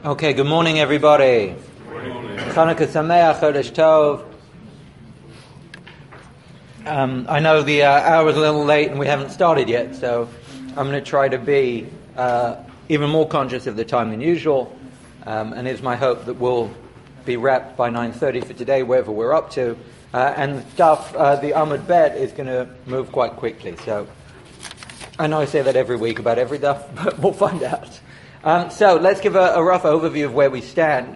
Okay, good morning, everybody. Good morning. Chanukah Sameach, Chodesh Tov. I know the hour is a little late and we haven't started yet, so I'm going to try to be even more conscious of the time than usual. And it's my hope that we'll be wrapped by 9:30 for today, wherever we're up to. And stuff, the Amud Bet is going to move quite quickly. So I know I say that every week about every daf, but we'll find out. So let's give a rough overview of where we stand.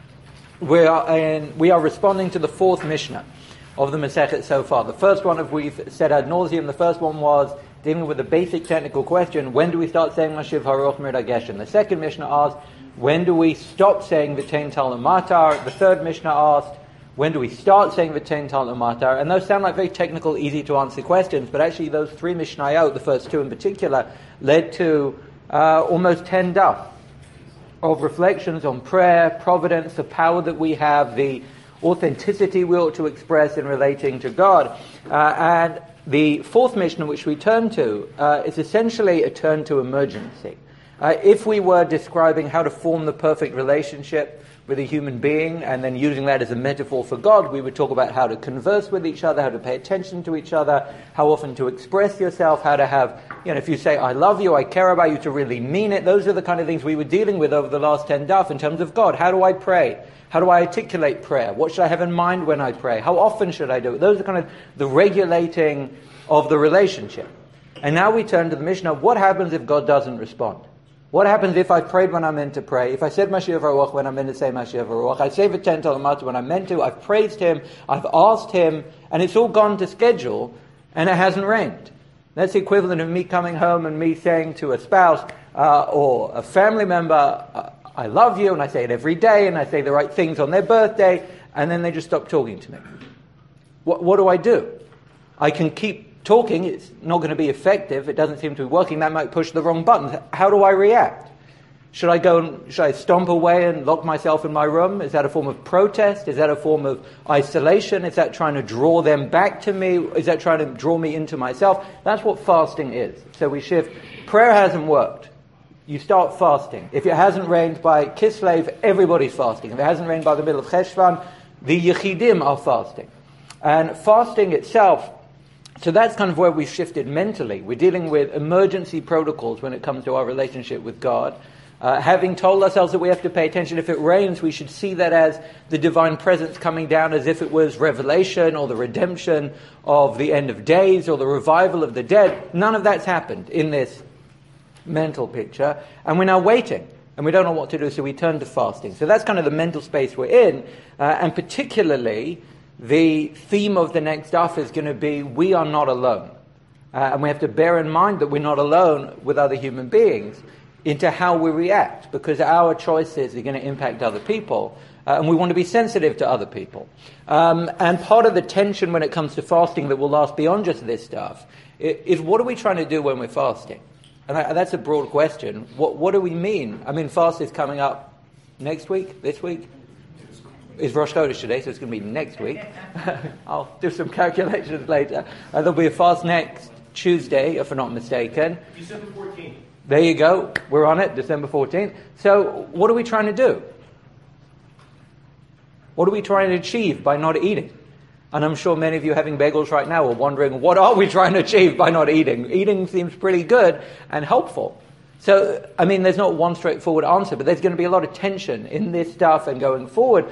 We are responding to the fourth Mishnah of the Masechet so far. The first one, we've said ad nauseum, the first one was dealing with the basic technical question, when do we start saying Mashiv Haruch Mir Dageshen? The second Mishnah asked, when do we stop saying V'tein Tal Umatar? The third Mishnah asked, when do we start saying V'tein Tal Umatar? And those sound like very technical, easy to answer questions, but actually those three Mishnayot, the first two in particular, led to almost 10 daf of reflections on prayer, providence, the power that we have, the authenticity we ought to express in relating to God. And the fourth Mishnah which we turn to is essentially a turn to emergency. If we were describing how to form the perfect relationship with a human being and then using that as a metaphor for God, we would talk about how to converse with each other, how to pay attention to each other, how often to express yourself, how to have, if you say, I love you, I care about you, to really mean it. Those are the kind of things we were dealing with over the last 10 daf in terms of God. How do I pray? How do I articulate prayer? What should I have in mind when I pray? How often should I do it? Those are kind of the regulating of the relationship. And now we turn to the Mishnah. What happens if God doesn't respond? What happens if I prayed when I'm meant to pray? If I said Mashiach Haruach when I'm meant to say Mashiach Haruach, I say V'tein Tal Umatar when I'm meant to, I've praised Him, I've asked Him, and it's all gone to schedule, and it hasn't rained. That's the equivalent of me coming home and me saying to a spouse or a family member, I love you, and I say it every day, and I say the right things on their birthday, and then they just stop talking to me. What do? I can keep talking, it's not going to be effective, it doesn't seem to be working, that might push the wrong buttons. How do I react? Should I stomp away and lock myself in my room? Is that a form of protest? Is that a form of isolation? Is that trying to draw them back to me? Is that trying to draw me into myself? That's what fasting is. So we shift. Prayer hasn't worked. You start fasting. If it hasn't rained by Kislev, everybody's fasting. If it hasn't rained by the middle of Cheshvan, the Yechidim are fasting. And fasting itself, so that's kind of where we've shifted mentally. We're dealing with emergency protocols when it comes to our relationship with God. Having told ourselves that we have to pay attention. If it rains, we should see that as the divine presence coming down, as if it was revelation or the redemption of the end of days or the revival of the dead. None of that's happened in this mental picture. And we're now waiting. And we don't know what to do, so we turn to fasting. So that's kind of the mental space we're in. And particularly, the theme of the next daf is going to be, we are not alone. And we have to bear in mind that we're not alone with other human beings into how we react, because our choices are going to impact other people. And we want to be sensitive to other people. And part of the tension when it comes to fasting that will last beyond just this stuff is, what are we trying to do when we're fasting? And that's a broad question. What do we mean? I mean, fast is coming up next week, this week? It's Rosh Chodesh today, so it's going to be next week. I'll do some calculations later. There'll be a fast next Tuesday, if I'm not mistaken. December 14th. There you go. We're on it, December 14th. So what are we trying to do? What are we trying to achieve by not eating? And I'm sure many of you having bagels right now are wondering, what are we trying to achieve by not eating? Eating seems pretty good and helpful. So, there's not one straightforward answer, but there's going to be a lot of tension in this stuff and going forward.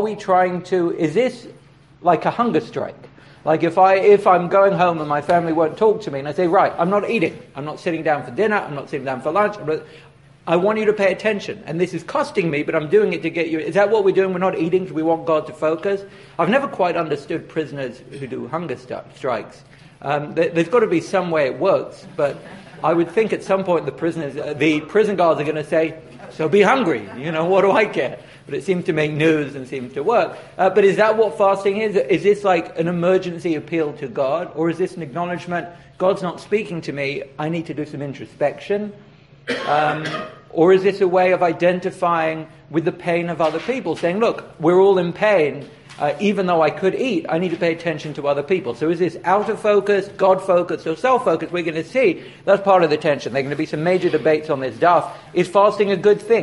Is this like a hunger strike? Like if I'm going home and my family won't talk to me and I say, right, I'm not eating. I'm not sitting down for dinner. I'm not sitting down for lunch. I want you to pay attention. And this is costing me, but I'm doing it to get you. Is that what we're doing? We're not eating because we want God to focus? I've never quite understood prisoners who do hunger strikes. There's got to be some way it works, but I would think at some point the prison guards are going to say, so be hungry, what do I care? But it seems to make news and seems to work. But is that what fasting is? Is this like an emergency appeal to God? Or is this an acknowledgement, God's not speaking to me, I need to do some introspection? Or is this a way of identifying with the pain of other people, saying, look, we're all in pain, even though I could eat, I need to pay attention to other people. So is this outer focus, God focus, or self focus? We're going to see that's part of the tension. There are going to be some major debates on this daf. Is fasting a good thing?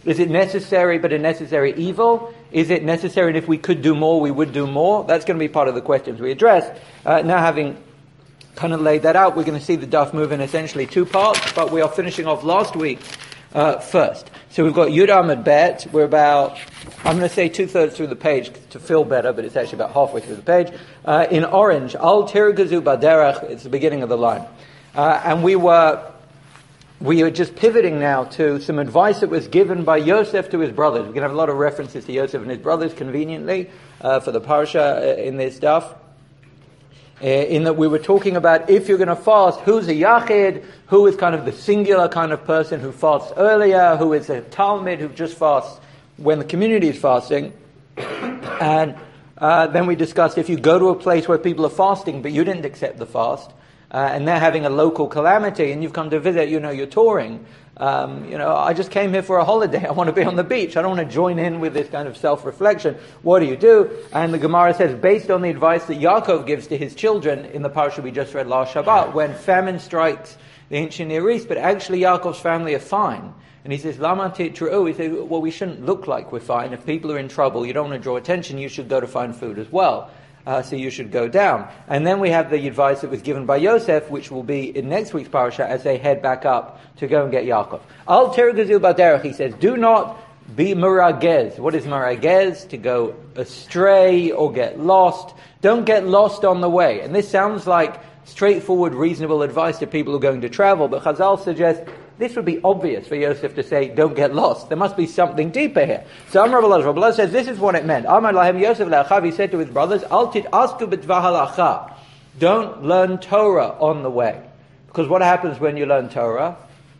Is it necessary but a necessary evil? Is it necessary and if we could do more, we would do more? That's going to be part of the questions we address. Now having kind of laid that out, we're going to see the daf move in essentially two parts, but we are finishing off last week first. So we've got Yud Amud Bet. We're about, I'm going to say 2/3 through the page to feel better, but it's actually about halfway through the page. In orange, Al Tirgazu Baderech, it's the beginning of the line. And we are just pivoting now to some advice that was given by Yosef to his brothers. We're going to have a lot of references to Yosef and his brothers, conveniently, for the parsha in this stuff. In that we were talking about if you're going to fast, who's a yachid, who is kind of the singular kind of person who fasts earlier, who is a talmid who just fasts when the community is fasting. And then we discussed if you go to a place where people are fasting but you didn't accept the fast, and they're having a local calamity and you've come to visit, you're touring. I just came here for a holiday. I want to be on the beach. I don't want to join in with this kind of self-reflection. What do you do? And the Gemara says, based on the advice that Yaakov gives to his children in the parsha we just read last Shabbat, when famine strikes the ancient Near East, but actually Yaakov's family are fine. And he says, Lama titru'u, he says, well, we shouldn't look like we're fine. If people are in trouble, you don't want to draw attention, you should go to find food as well. So you should go down. And then we have the advice that was given by Yosef, which will be in next week's parasha as they head back up to go and get Yaakov. Al tergazu baderech, he says, do not be meragez. What is meragez? To go astray or get lost. Don't get lost on the way. And this sounds like straightforward, reasonable advice to people who are going to travel, but Chazal suggests this would be obvious for Yosef to say, don't get lost. There must be something deeper here. So Amar Rabbi Elazar says, this is what it meant. Amar Lahem Yosef Le'achav, he said to his brothers, Al tit'asku b'dvar halacha. Don't learn Torah on the way. Because what happens when you learn Torah?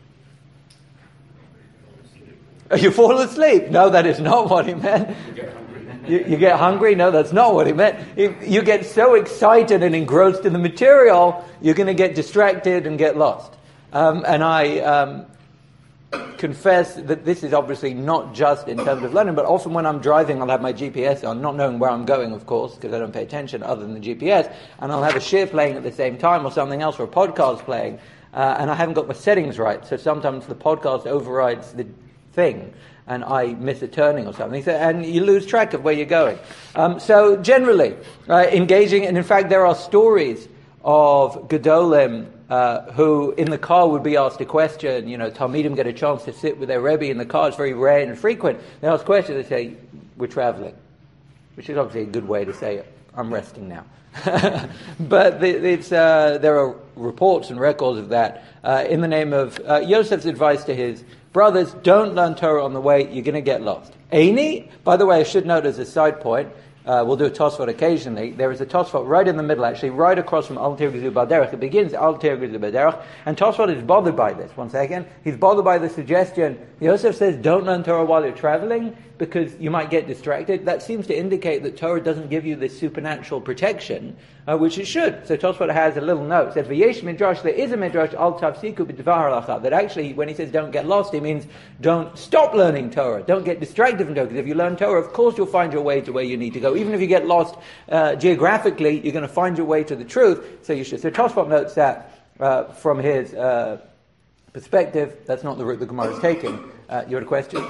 You fall asleep. No, that is not what he meant. You get hungry? No, that's not what he meant. You get so excited and engrossed in the material, you're going to get distracted and get lost. And I confess that this is obviously not just in terms of learning, but often when I'm driving, I'll have my GPS on, not knowing where I'm going, of course, because I don't pay attention other than the GPS, and I'll have a shir playing at the same time or something else, or a podcast playing, and I haven't got my settings right, so sometimes the podcast overrides the thing, and I miss a turning or something, and you lose track of where you're going. So generally, engaging, and in fact there are stories of Gedolim who in the car would be asked a question, Talmidim get a chance to sit with their Rebbe in the car, it's very rare and frequent. They ask questions, they say, we're traveling, which is obviously a good way to say, I'm resting now. But there are reports and records of that. In the name of Yosef's advice to his brothers, don't learn Torah on the way, you're going to get lost. Eini, by the way, I should note as a side point, we'll do a Tosfot occasionally. There is a Tosfot right in the middle, actually, right across from Al Tirgazu Baderech. It begins Al Tirgazu Baderech, and Tosfot is bothered by this. One second. He's bothered by the suggestion. Yosef says, don't learn Torah while you're traveling, because you might get distracted. That seems to indicate that Torah doesn't give you this supernatural protection, which it should. So Tosfot has a little note. It says, V'yesh midrash, there is a midrash, Al tafsiku b'dvar halacha, that actually, when he says don't get lost, he means don't stop learning Torah. Don't get distracted from Torah, because if you learn Torah, of course you'll find your way to where you need to go. Even if you get lost geographically, you're going to find your way to the truth, so you should. So Tosfot notes that from his perspective, that's not the route the Gemara is taking. You had a question?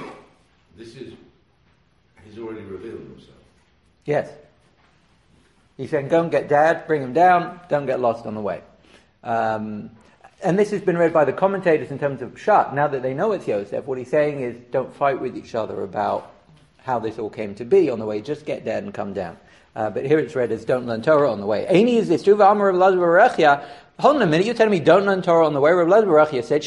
He's already revealed himself. Yes. He's saying, go and get Dad, bring him down, don't get lost on the way. And this has been read by the commentators in terms of Pshat. Now that they know it's Yosef, what he's saying is, don't fight with each other about how this all came to be on the way, just get Dad and come down. But here it's read as, don't learn Torah on the way. Eini is this true? Hold on a minute, you're telling me don't learn Torah on the way? Rabbi Elazar said,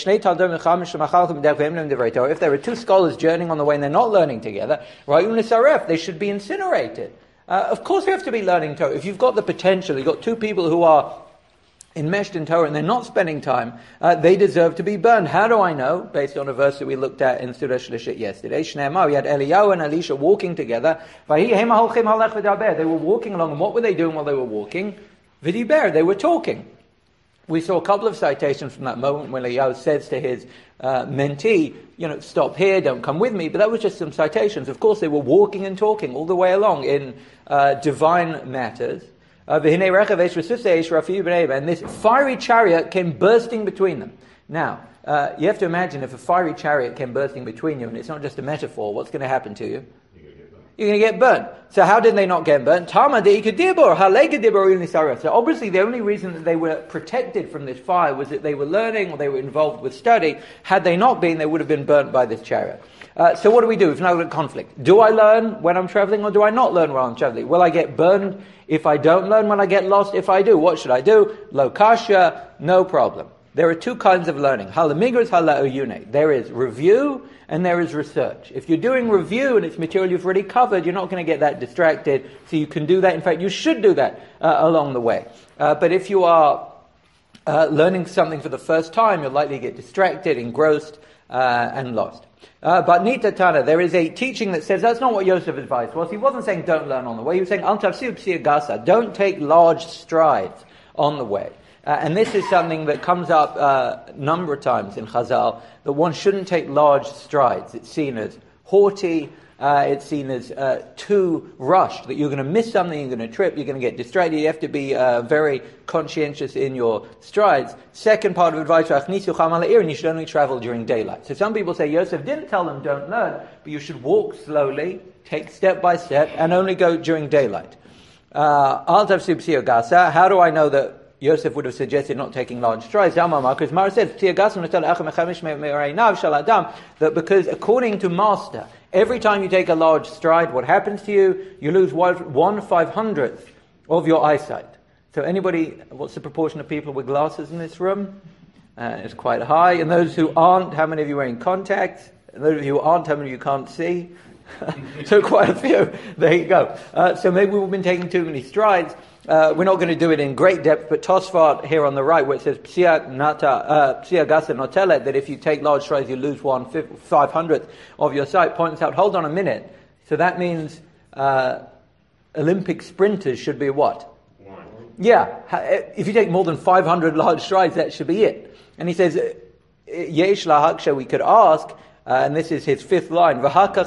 if there are two scholars journeying on the way and they're not learning together, they should be incinerated. Of course we have to be learning Torah. If you've got the potential, you've got two people who are enmeshed in Torah and they're not spending time, they deserve to be burned. How do I know? Based on a verse that we looked at in Surah Shlishit yesterday. We had Eliyahu and Elisha walking together. They were walking along, and what were they doing while they were walking? Vidiber, they were talking. We saw a couple of citations from that moment when Eliyahu says to his mentee, stop here, don't come with me. But that was just some citations. Of course, they were walking and talking all the way along in divine matters. And this fiery chariot came bursting between them. Now, You have to imagine if a fiery chariot came bursting between you, and it's not just a metaphor, what's going to happen to you? You're going to get burnt. So how did they not get burnt? So obviously the only reason that they were protected from this fire was that they were learning or they were involved with study. Had they not been, they would have been burnt by this chariot. So what do we do? It's now a conflict. Do I learn when I'm traveling or do I not learn while I'm traveling? Will I get burned if I don't learn? Will I get lost if I do? What should I do? Lo kasha, no problem. There are two kinds of learning. Halamigras, halaoyune. There is review and there is research. If you're doing review and it's material you've already covered, you're not going to get that distracted. So you can do that. In fact, you should do that along the way. But if you are learning something for the first time, you're likely to get distracted, engrossed, and lost. But Nita Tana, there is a teaching that says that's not what Yosef advised was. He wasn't saying don't learn on the way. He was saying Al tafsir p'sir gasa, don't take large strides on the way. And this is something that comes up a number of times in Chazal, that one shouldn't take large strides. It's seen as haughty, it's seen as too rushed, that you're going to miss something, you're going to trip, you're going to get distracted. You have to be very conscientious in your strides. Second part of advice, and you should only travel during daylight. So some people say Yosef didn't tell them don't learn, but you should walk slowly, take step by step, and only go during daylight. How do I know that Yosef would have suggested not taking large strides? Because Mara says that because according to Master, every time you take a large stride, what happens to you? You lose 1/500th of your eyesight. So anybody, what's the proportion of people with glasses in this room? It's quite high. And those who aren't, how many of you are wearing contacts? And those of you who aren't, how many of you can't see? So quite a few. There you go. So maybe we've been taking too many strides. We're not going to do it in great depth, but Tosfot here on the right, where it says Psia Gasa Notelet, that if you take large strides, you lose 1/500th of your sight, points out, hold on a minute. So that means Olympic sprinters should be what? One. Yeah. If you take more than 500 large strides, that should be it. And he says, Yesh lahaksha, we could ask, and this is his fifth line,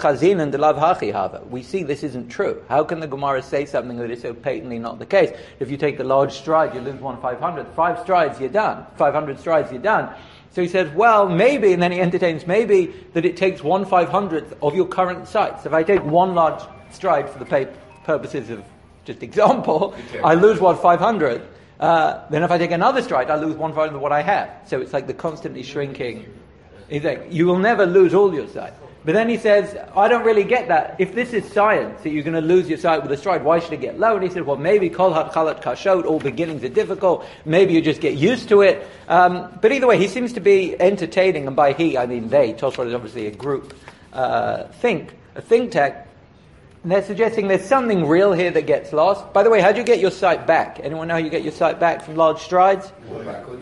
we see this isn't true. How can the Gemara say something that is so patently not the case? If you take the large stride, you lose 1/500th. 5 strides, you're done. 500 strides, you're done. So he says, well, maybe, and then he entertains, maybe that it takes 1/500th of your current sight. So if I take one large stride for the purposes of just example, I lose 1/500th. Then if I take another stride, I lose 1/5 of what I have. So it's like the constantly shrinking. He's like, you will never lose all your sight. But then he says, I don't really get that. If this is science, that you're going to lose your sight with a stride, why should it get low? And he said, well, maybe kol hatchalat kashot, all beginnings are difficult. Maybe you just get used to it. But either way, he seems to be entertaining, and by he, I mean they. Tosfot is obviously a group a think tank. And they're suggesting there's something real here that gets lost. By the way, how do you get your sight back? Anyone know how you get your sight back from large strides? You look at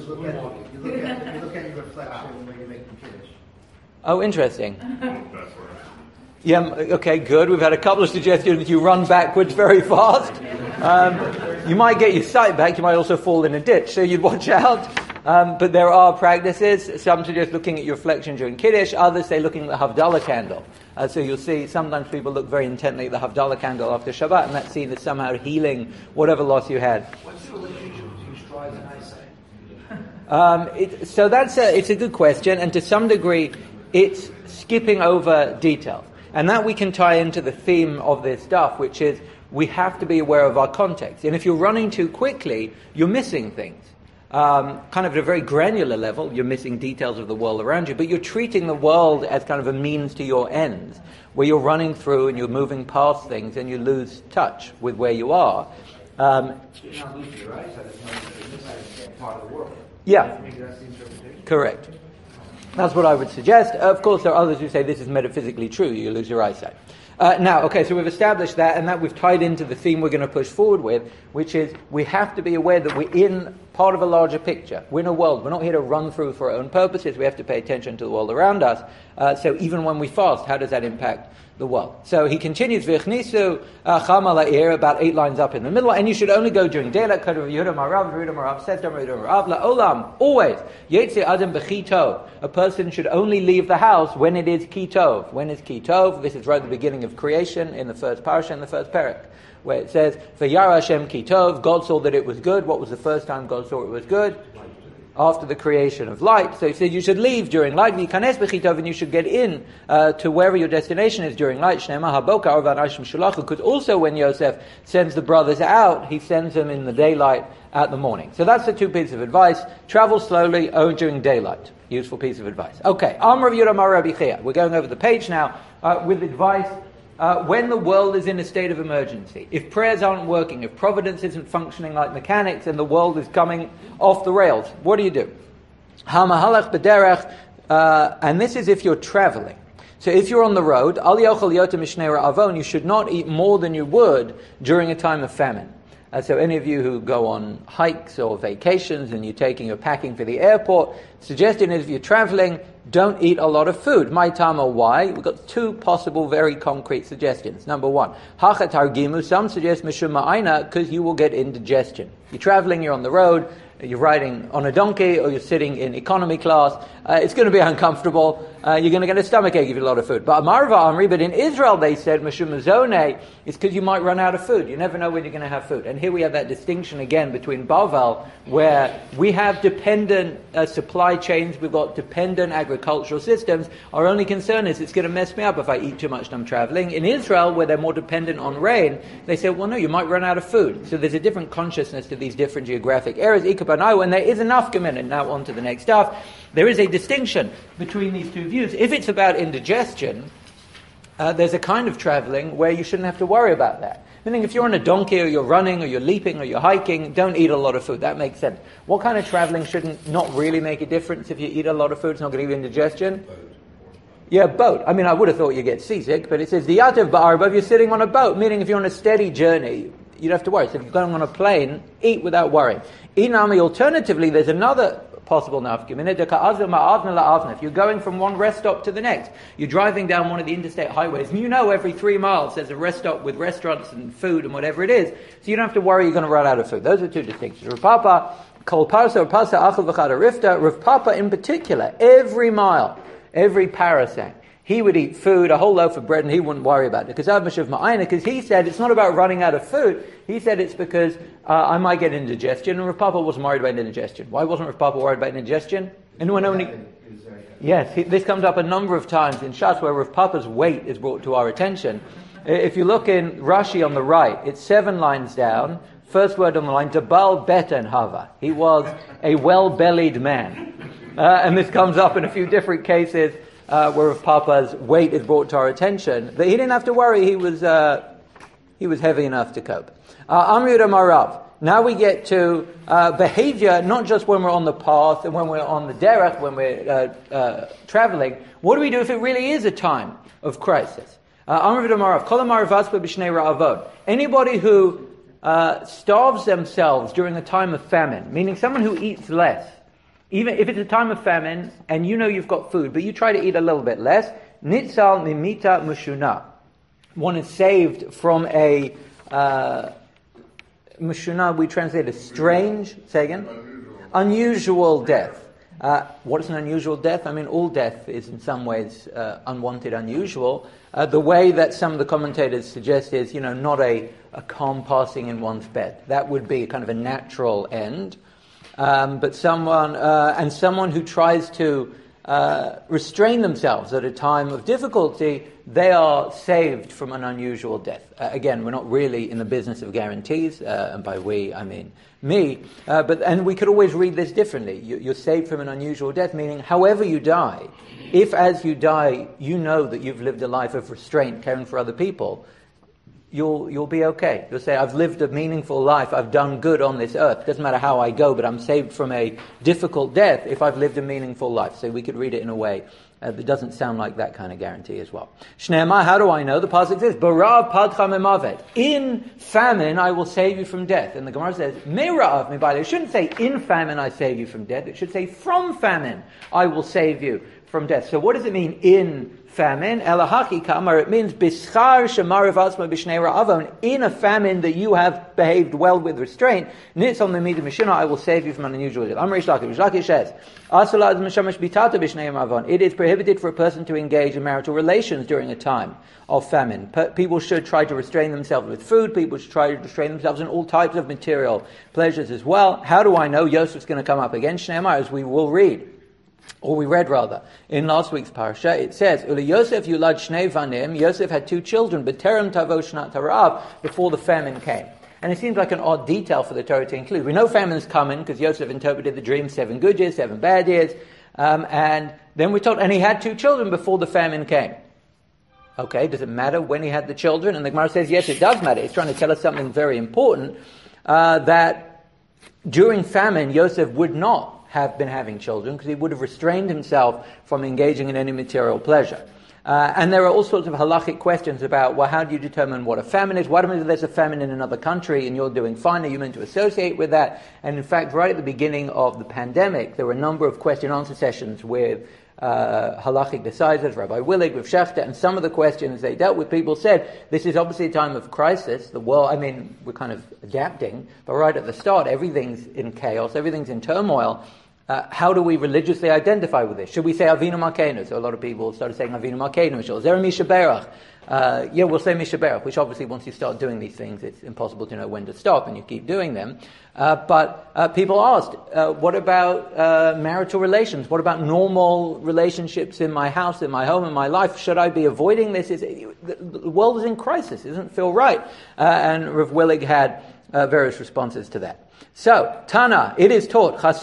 your reflection when you're making Kiddush. Oh, interesting. Yeah, okay, good. We've had a couple of suggestions. You run backwards very fast. You might get your sight back. You might also fall in a ditch, so you'd watch out. But there are practices. Some suggest looking at your reflection during Kiddush. Others say looking at the Havdalah candle. So you'll see sometimes people look very intently at the Havdalah candle after Shabbat, and that's seen as somehow healing whatever loss you had. What's the relationship between strides and eyesight? So it's a good question, and to some degree, it's skipping over detail. And that we can tie into the theme of this stuff, which is we have to be aware of our context. And if you're running too quickly, you're missing things. Kind of at a very granular level, you're missing details of the world around you, but you're treating the world as kind of a means to your ends, where you're running through and you're moving past things and you lose touch with where you are. You're not losing your eyesight, it's part of the world. Yeah, Maybe that's the interpretation. correct. That's what I would suggest. Of course, there are others who say this is metaphysically true, you lose your eyesight. Now, okay, so we've established that, and that we've tied into the theme we're going to push forward with, which is we have to be aware that we're in part of a larger picture. We're in a world. We're not here to run through for our own purposes. We have to pay attention to the world around us. So even when we fast, how does that impact the world? So he continues, V'chnisu chama la'ir, about 8 lines up in the middle, and you should only go during daylight. Yehuda Marav says, La'olam, always, Yetze Adam b'chi tov. A person should only leave the house when it is ki tov. When is ki tov? This is right at the beginning of creation, in the first parasha, in the first parak, where it says, V'yara Hashem ki tov, God saw that it was good. What was the first time God saw it was good? after the creation of light. So he said you should leave during light, and you should get in to wherever your destination is during light. Because also when Yosef sends the brothers out, he sends them in the daylight at the morning. So that's the two pieces of advice. Travel slowly during daylight. Useful piece of advice. Okay, we're going over the page now with advice when the world is in a state of emergency. If prayers aren't working, if providence isn't functioning like mechanics and the world is coming off the rails, what do you do? And this is if you're traveling. So if you're on the road, you should not eat more than you would during a time of famine. So any of you who go on hikes or vacations and you're packing for the airport, suggestion is if you're traveling, don't eat a lot of food. My tama, why? We've got two possible very concrete suggestions. Number one, hachatargimu, some suggest mishum ma'aina, because you will get indigestion. You're traveling, you're on the road, you're riding on a donkey or you're sitting in economy class, it's going to be uncomfortable, you're going to get a stomachache if you eat a lot of food. But Amarva Amri, but in Israel they said, Mishum Mazone, it's because you might run out of food. You never know when you're going to have food. And here we have that distinction again between Bavel, where we have dependent supply chains, we've got dependent agricultural systems. Our only concern is it's going to mess me up if I eat too much and I'm traveling. In Israel, where they're more dependent on rain, they say, well no, you might run out of food. So there's a different consciousness to these different geographic areas. When there is enough commitment, now on to the next stuff, there is a distinction between these two views. If it's about indigestion, there's a kind of traveling where you shouldn't have to worry about that. Meaning if you're on a donkey or you're running or you're leaping or you're hiking, don't eat a lot of food. That makes sense. What kind of traveling shouldn't not really make a difference if you eat a lot of food? It's not going to give you indigestion? Yeah, boat. I mean, I would have thought you'd get seasick, but it says, Diyativ ba'arba, if you're sitting on a boat, meaning if you're on a steady journey, you don't have to worry. So if you're going on a plane, eat without worrying. Inami, alternatively, there's another possible nafkamina. If you're going from one rest stop to the next, you're driving down one of the interstate highways, and you know every 3 miles there's a rest stop with restaurants and food and whatever it is, so you don't have to worry you're going to run out of food. Those are two distinctions. Rav Papa, Kol Parsa, Parsa Achel V'chad Rifta. Rav Papa in particular, every mile, every parasang, he would eat food, a whole loaf of bread, and he wouldn't worry about it. Because he said it's not about running out of food. He said it's because I might get indigestion, and Rav Papa wasn't worried about indigestion. Why wasn't Rav Papa worried about indigestion? Anyone only? Yes, this comes up a number of times in Shas where Rav Papa's weight is brought to our attention. If you look in Rashi on the right, it's 7 lines down. First word on the line, Dabal Beten Hava. He was a well-bellied man. And this comes up in a few different cases. Where Rav Papa's weight is brought to our attention, that he didn't have to worry, he was heavy enough to cope. Amri Marav. Now we get to behavior, not just when we're on the path and when we're on the derech, when we're traveling. What do we do if it really is a time of crisis? Amri Marav. Kol Amaravaspa b'shnei ra'avod. Anybody who starves themselves during a time of famine, meaning someone who eats less, even if it's a time of famine and you know you've got food, but you try to eat a little bit less, nitzal mimita mushuna. One is saved from a mushuna, we translate as strange, say again? Unusual death. What is an unusual death? I mean, all death is in some ways unwanted, unusual. The way that some of the commentators suggest is, not a calm passing in one's bed. That would be kind of a natural end. But someone who tries to restrain themselves at a time of difficulty, they are saved from an unusual death. Again, we're not really in the business of guarantees, and by we, I mean me. And we could always read this differently. You're saved from an unusual death, meaning however you die, if as you die you know that you've lived a life of restraint, caring for other people, you'll be okay. You'll say, I've lived a meaningful life, I've done good on this earth. Doesn't matter how I go, but I'm saved from a difficult death if I've lived a meaningful life. So we could read it in a way that doesn't sound like that kind of guarantee as well. Shneema, how do I know? The pasuk says, Barav padcha memavet. In famine I will save you from death. And the Gemara says, Me'ra'av mi'balei. It shouldn't say, in famine I save you from death. It should say, from famine I will save you from death. So what does it mean, in famine. Elahaki kamar, it means bischar shemarav asma b'shnei ra'avon. In a famine that you have behaved well with restraint, nitzal memid mishina, I will save you from an unusual deal. Amr Rish Lakish says, Asalad mishamash bitata b'shnei ra'avon. It is prohibited for a person to engage in marital relations during a time of famine. People should try to restrain themselves with food. People should try to restrain themselves in all types of material pleasures as well. How do I know? Yosef's going to come up again. Shneimar, as we will read. Or we read rather, in last week's parasha, it says, Uli Yosef yulad shnei vanim, Yosef had 2 children, but terem tavo shnat harav, before the famine came. And it seems like an odd detail for the Torah to include. We know famine's coming, because Yosef interpreted the dream 7 good years, 7 bad years, and then we're told, and he had 2 children before the famine came. Okay, does it matter when he had the children? And the Gemara says, yes, it does matter. It's trying to tell us something very important, that during famine, Yosef would not have been having children, because he would have restrained himself from engaging in any material pleasure. And there are all sorts of halachic questions about, well, how do you determine what a famine is? What if there's a famine in another country and you're doing fine? Are you meant to associate with that? And in fact, right at the beginning of the pandemic, there were a number of question-answer sessions with halachic decisors, Rabbi Willig, with Shechter, and some of the questions they dealt with, people said, this is obviously a time of crisis. The world, we're kind of adapting, but right at the start, everything's in chaos, everything's in turmoil. How do we religiously identify with this? Should we say Avinu Malkeinu? So a lot of people started saying Avinu Malkeinu. Is there a Misha Berach? We'll say Misha Berach, which obviously once you start doing these things, it's impossible to know when to stop, and you keep doing them. But people asked, what about marital relations? What about normal relationships in my house, in my home, in my life? Should I be avoiding this? The world is in crisis. It doesn't feel right. And Rav Willig had various responses to that. So, Tana, it is taught, but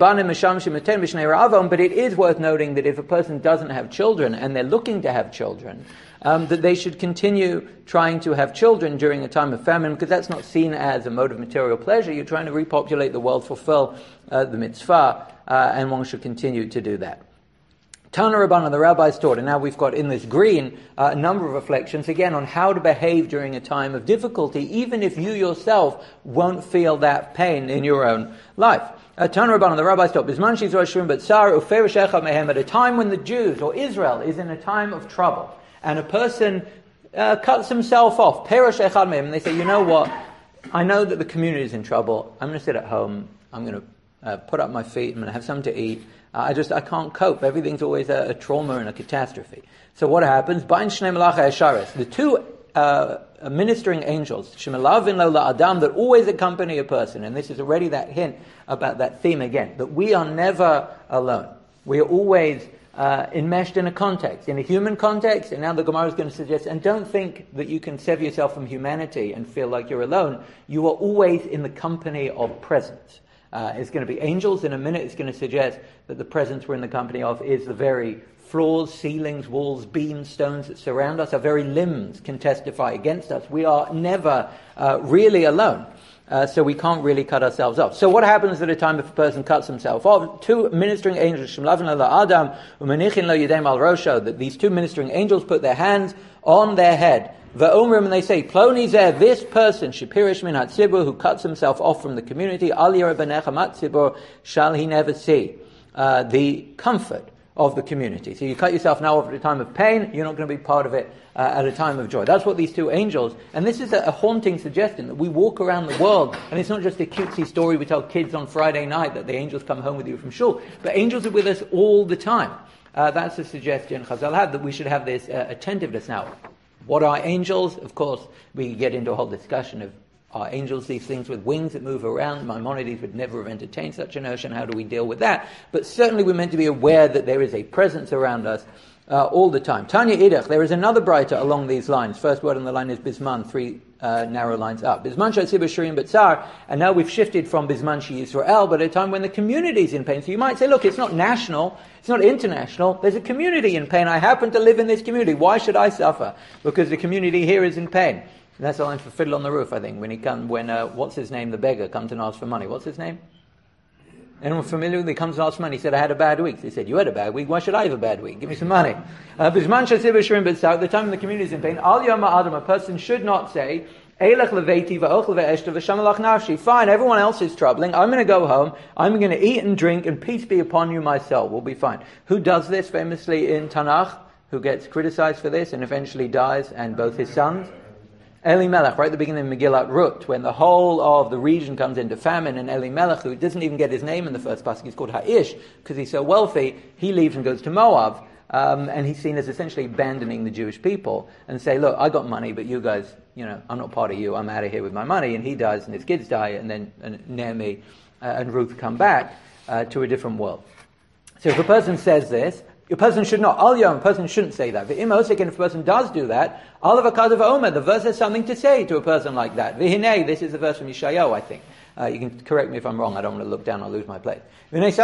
it is worth noting that if a person doesn't have children and they're looking to have children, that they should continue trying to have children during a time of famine, because that's not seen as a mode of material pleasure. You're trying to repopulate the world, fulfill the mitzvah, and one should continue to do that. Tana Rabbanan, the rabbis taught, and now we've got in this green a number of reflections, again, on how to behave during a time of difficulty, even if you yourself won't feel that pain in your own life. Tana Rabbanan, the rabbis taught, at a time when the Jews, or Israel, is in a time of trouble, and a person cuts himself off, and they say, you know what, I know that the community is in trouble, I'm going to sit at home, I'm going to put up my feet, I'm going to have something to eat, I can't cope. Everything's always a trauma and a catastrophe. So what happens? The 2 ministering angels, that always accompany a person, and this is already that hint about that theme again, that we are never alone. We are always enmeshed in a context, in a human context, and now the Gemara is going to suggest, and don't think that you can sever yourself from humanity and feel like you're alone. You are always in the company of presence. It's going to be angels. In a minute, it's going to suggest that the presence we're in the company of is the very floors, ceilings, walls, beams, stones that surround us. Our very limbs can testify against us. We are never really alone. So we can't really cut ourselves off. So what happens at a time if a person cuts himself off? 2 ministering angels, that these 2 ministering angels put their hands on their head. Va'omrim, and they say, Ploni zeh, this person, Shepirish min hatzibur, who cuts himself off from the community, Al yireh b'necha matzibur, shall he never see the comfort of the community. So you cut yourself now off at a time of pain, you're not going to be part of it at a time of joy. That's what these 2 angels, and this is a haunting suggestion, that we walk around the world, and it's not just a cutesy story we tell kids on Friday night that the angels come home with you from shul, but angels are with us all the time. That's a suggestion Chazal had, that we should have this attentiveness now. What are angels? Of course, we get into a whole discussion of, are angels these things with wings that move around? Maimonides would never have entertained such a notion. How do we deal with that? But certainly we're meant to be aware that there is a presence around us all the time. Tanya Idach, there is another brighter along these lines. First word on the line is Bisman, 3 narrow lines up. Bisman Shasib Shirim Betzar, and now we've shifted from Bisman Shi Yisrael, but at a time when the community is in pain. So you might say, look, it's not national, it's not international, there's a community in pain. I happen to live in this community. Why should I suffer? Because the community here is in pain. And that's the line for Fiddle on the Roof, I think, when what's his name, the beggar, comes and asks for money. What's his name? Anyone familiar with it? He comes and asks for money. He said, I had a bad week. He said, you had a bad week? Why should I have a bad week? Give me some money. At the time the community is in pain, a person should not say, fine, everyone else is troubling. I'm going to go home. I'm going to eat and drink, and peace be upon you myself. We'll be fine. Who does this famously in Tanakh? who gets criticized for this and eventually dies, and both his sons. Elimelech, right at the beginning of Megillat Rut, when the whole of the region comes into famine, and Elimelech, who doesn't even get his name in the first pasuk, he's called Ha'ish, because he's so wealthy, he leaves and goes to Moab, and he's seen as essentially abandoning the Jewish people, and say, look, I got money, but you guys, I'm not part of you, I'm out of here with my money, and he dies, and his kids die, and then Naomi and Ruth come back to a different world. So if a person says this, a person should not. A person shouldn't say that. And if a person does do that, the verse has something to say to a person like that. V'hinei, this is a verse from Yeshayahu, I think. You can correct me if I'm wrong. I don't want to look down, I'll lose my place. If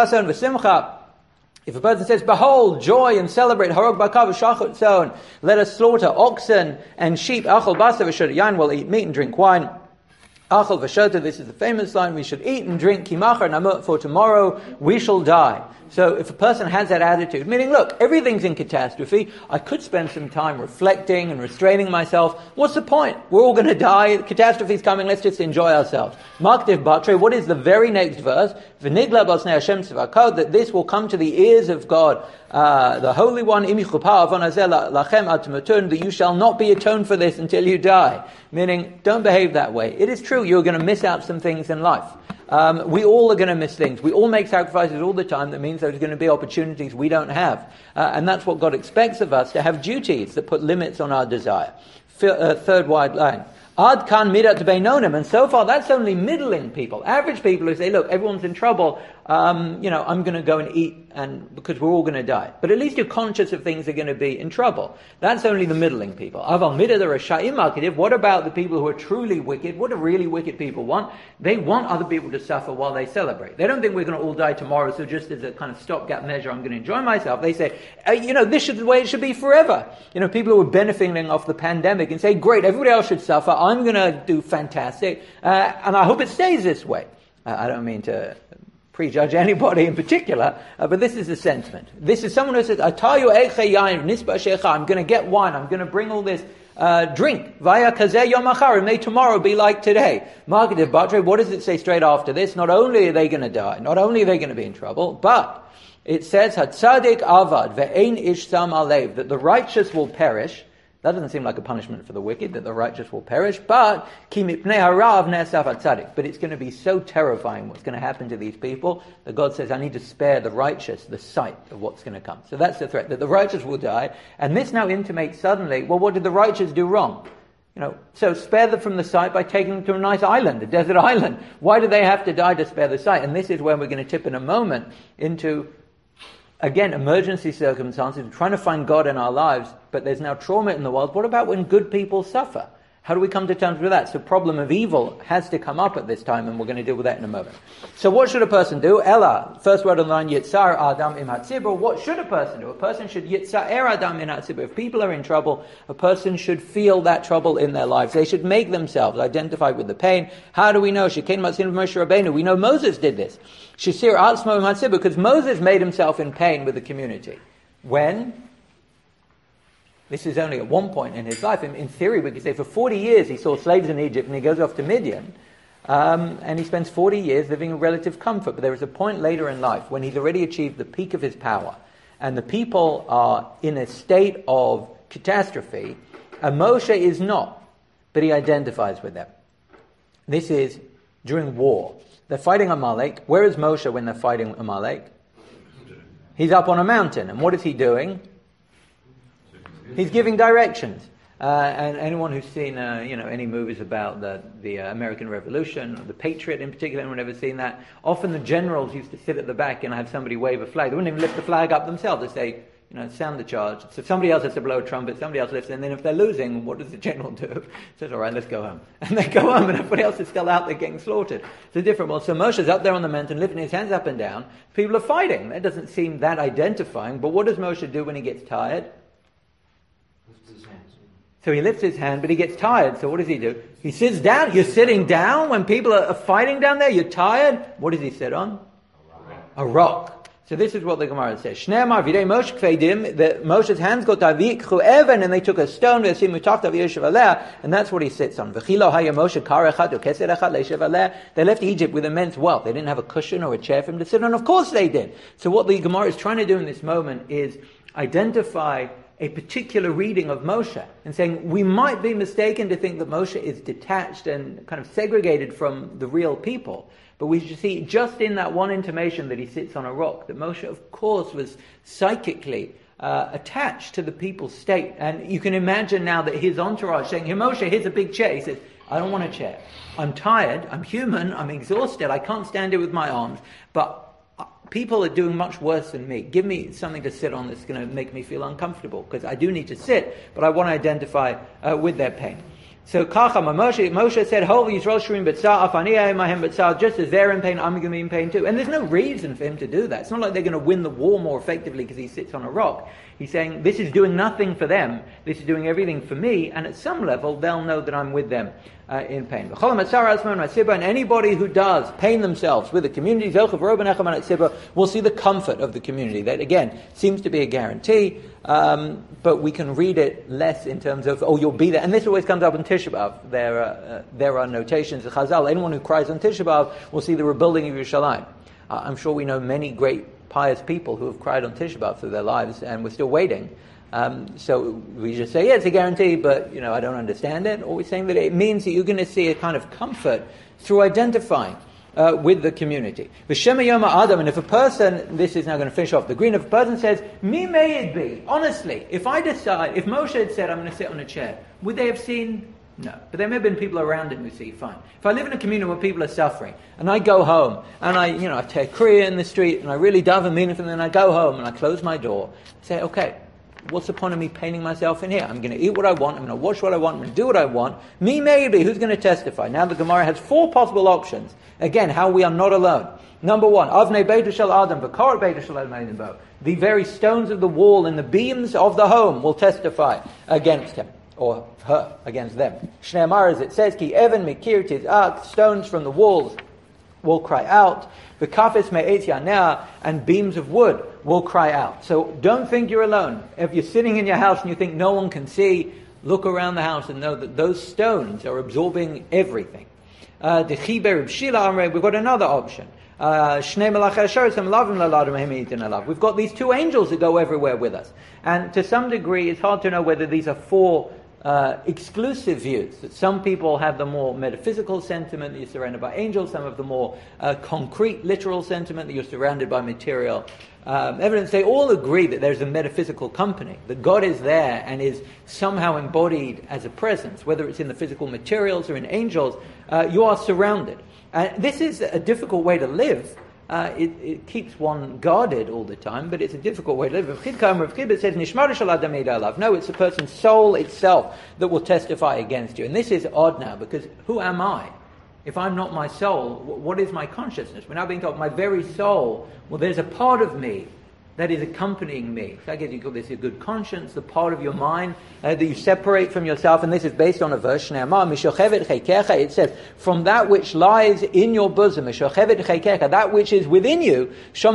a person says, behold, joy and celebrate, harog bakav v'shachot tzon, let us slaughter oxen and sheep, achol basa v'shot yain, we'll eat meat and drink wine. Achol v'shota, this is the famous line, we should eat and drink, ki machar namut, for tomorrow we shall die. So if a person has that attitude, meaning, look, everything's in catastrophe, I could spend some time reflecting and restraining myself. What's the point? We're all going to die, catastrophe's coming, let's just enjoy ourselves. Maktiv Batre, what is the very next verse? V'nigla b'snei Hashem tzvakot, that this will come to the ears of God, the Holy One, imi chupa avon hazeh lachem ad tmutun, that you shall not be atoned for this until you die. Meaning, don't behave that way. It is true, you're going to miss out some things in life. We all are going to miss things. We all make sacrifices all the time. That means there's going to be opportunities we don't have. And that's what God expects of us, to have duties that put limits on our desire. Third wide line. Ad kan midat beinonim, and so far that's only middling people, average people who say, look, everyone's in trouble, I'm going to go and eat, and because we're all going to die. But at least you're conscious of things are going to be in trouble. That's only the middling people. Aval midat rasha'im makidiv. What about the people who are truly wicked? What do really wicked people want? They want other people to suffer while they celebrate. They don't think we're going to all die tomorrow, so just as a kind of stopgap measure, I'm going to enjoy myself. They say, this is the way it should be forever. People who are benefiting off the pandemic and say, great, everybody else should suffer, I'm going to do fantastic, and I hope it stays this way. I don't mean to prejudge anybody in particular, but this is the sentiment. This is someone who says, I'm going to get wine, I'm going to bring all this drink. Vaya kazeh yom achar, and may tomorrow be like today. Marketed Batre, what does it say straight after this? Not only are they going to die, not only are they going to be in trouble, but it says, Hatzadik avad ve'ein ish sam alev, that the righteous will perish. That doesn't seem like a punishment for the wicked, that the righteous will perish, but ki mipnei harav ne'asaf hatzadik. But it's going to be so terrifying what's going to happen to these people that God says, I need to spare the righteous the sight of what's going to come. So that's the threat, that the righteous will die. And this now intimates suddenly, well, what did the righteous do wrong? So spare them from the sight by taking them to a nice island, a desert island. Why do they have to die to spare the sight? And this is where we're going to tip in a moment into, again, emergency circumstances, trying to find God in our lives, but there's now trauma in the world. What about when good people suffer? How do we come to terms with that? So the problem of evil has to come up at this time, and we're going to deal with that in a moment. So what should a person do? Ella, first word on the line, Yitzar Adam im Hatzibur. What should a person do? A person should Yitzar Adam im Hatzibur. If people are in trouble, a person should feel that trouble in their lives. They should make themselves identify with the pain. How do we know? Shekein Matzin Moshe Rabbeinu. We know Moses did this. Shesir Atzmo im Hatzibur, because Moses made himself in pain with the community. When? This is only at one point in his life. In theory, we could say for 40 years he saw slaves in Egypt, and he goes off to Midian, and he spends 40 years living in relative comfort. But there is a point later in life when he's already achieved the peak of his power, and the people are in a state of catastrophe, and Moshe is not, but he identifies with them. This is during war. They're fighting Amalek. Where is Moshe when they're fighting Amalek? He's up on a mountain. And what is he doing? He's giving directions. And anyone who's seen, any movies about the American Revolution, the Patriot in particular, anyone ever seen that? Often the generals used to sit at the back and have somebody wave a flag. They wouldn't even lift the flag up themselves. They say, sound the charge. So somebody else has to blow a trumpet, somebody else lifts it, and then if they're losing, what does the general do? He says, all right, let's go home. And they go home, and everybody else is still out there getting slaughtered. It's a different world. So Moshe's up there on the mountain, lifting his hands up and down. People are fighting. That doesn't seem that identifying, but what does Moshe do when he gets tired? So he lifts his hand, but he gets tired. So what does he do? He sits down. You're sitting down when people are fighting down there. You're tired. What does he sit on? A rock. So this is what the Gemara says. Shneimar v'idei Moshe kfeidim. That Moshe's hands got v'ikchu even, and they took a stone v'asim utachta v'yoshev aleh, and that's what he sits on. V'chilo haya Moshe kar echad u'keser echad leishev aleh. They left Egypt with immense wealth. They didn't have a cushion or a chair for him to sit on. Of course they did. So what the Gemara is trying to do in this moment is identify a particular reading of Moshe and saying we might be mistaken to think that Moshe is detached and kind of segregated from the real people. But we should see just in that one intimation that he sits on a rock that Moshe, of course, was psychically attached to the people's state. And you can imagine now that his entourage saying, "Here, Moshe, here's a big chair." He says, "I don't want a chair. I'm tired, I'm human, I'm exhausted, I can't stand it with my arms, but people are doing much worse than me. Give me something to sit on that's going to make me feel uncomfortable, because I do need to sit, but I want to identify with their pain." So Moshe said, Yisrael Shurim B'tzar, Afani Mahem B'tzar, just as they're in pain, I'm going to be in pain too. And there's no reason for him to do that. It's not like they're going to win the war more effectively because he sits on a rock. He's saying, this is doing nothing for them, this is doing everything for me, and at some level they'll know that I'm with them in pain. And anybody who does pain themselves with the community will see the comfort of the community. That again seems to be a guarantee, but we can read it less in terms of, oh, you'll be there. And this always comes up in Tisha B'Av. There are notations of Chazal. Anyone who cries on Tisha B'Av will see the rebuilding of Yerushalayim. I'm sure we know many great pious people who have cried on Tisha B'Av through their lives, and we're still waiting. So we just say, yeah, it's a guarantee, but I don't understand it. Or we're saying that it means that you're going to see a kind of comfort through identifying with the community. V'shema yoma adam, and if a person, this is now going to finish off the green, if a person says, "Mi may it be," honestly, if Moshe had said, "I'm going to sit on a chair," would they have seen? No. But there may have been people around him who see, fine. If I live in a community where people are suffering, and I go home, and I take Kriya in the street, and I really daven meaningfully, and then I go home, and I close my door, say, okay, what's the point of me painting myself in here? I'm going to eat what I want, I'm going to watch what I want, I'm going to do what I want. Me maybe, who's going to testify? Now the Gemara has 4 possible options. Again, how we are not alone. Number 1, Avnei Beit Shel Adam, V'Kar Beit Shel Adam Bo. The very stones of the wall and the beams of the home will testify against him, or her, against them. Shneimar, as it says, Ki Evan Mikir Tizak, stones from the walls will cry out. The kafes me'etz yaneh, and beams of wood will cry out. So don't think you're alone. If you're sitting in your house and you think no one can see, look around the house and know that those stones are absorbing everything. We've got another option. We've got these 2 angels that go everywhere with us. And to some degree, it's hard to know whether these are 4 exclusive views. That some people have the more metaphysical sentiment that you're surrounded by angels, some have the more concrete, literal sentiment that you're surrounded by material evidence. They all agree that there's a metaphysical company, that God is there and is somehow embodied as a presence, whether it's in the physical materials or in angels. You are surrounded. This is a difficult way to live. It keeps one guarded all the time, but it's a difficult way to live. It says, no, it's the person's soul itself that will testify against you. And this is odd now, because who am I? If I'm not my soul, what is my consciousness? We're now being told my very soul, well, there's a part of me that is accompanying me. So I guess you call this a good conscience, the part of your mind that you separate from yourself. And this is based on a verse, it says, from that which lies in your bosom, that which is within you,